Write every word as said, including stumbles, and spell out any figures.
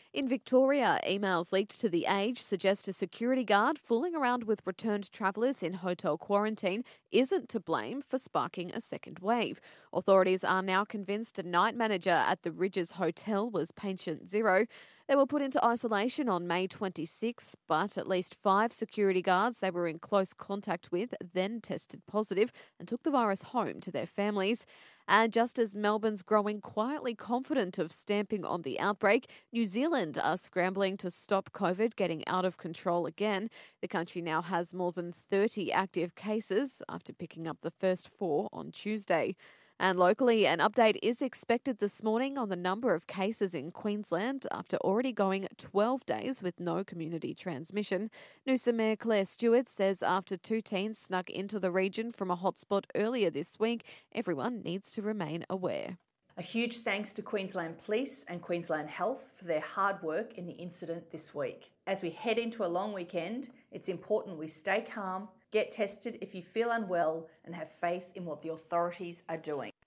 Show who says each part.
Speaker 1: In Victoria, emails leaked to The Age suggest a security guard fooling around with returned travellers in hotel quarantine isn't to blame for sparking a second wave. Authorities are now convinced a night manager at the Ridges Hotel was patient zero. They were put into isolation on May twenty-sixth, but at least five security guards they were in close contact with then tested positive and took the virus home to their families. And just as Melbourne's growing quietly confident of stamping on the outbreak, New Zealand are scrambling to stop COVID getting out of control again. The country now has more than thirty active cases after picking up the first four on Tuesday. And locally, an update is expected this morning on the number of cases in Queensland after already going twelve days with no community transmission. Noosa Mayor Claire Stewart says after two teens snuck into the region from a hotspot earlier this week, everyone needs to remain aware.
Speaker 2: A huge thanks to Queensland Police and Queensland Health for their hard work in the incident this week. As we head into a long weekend, it's important we stay calm, get tested if you feel unwell, and have faith in what the authorities are doing.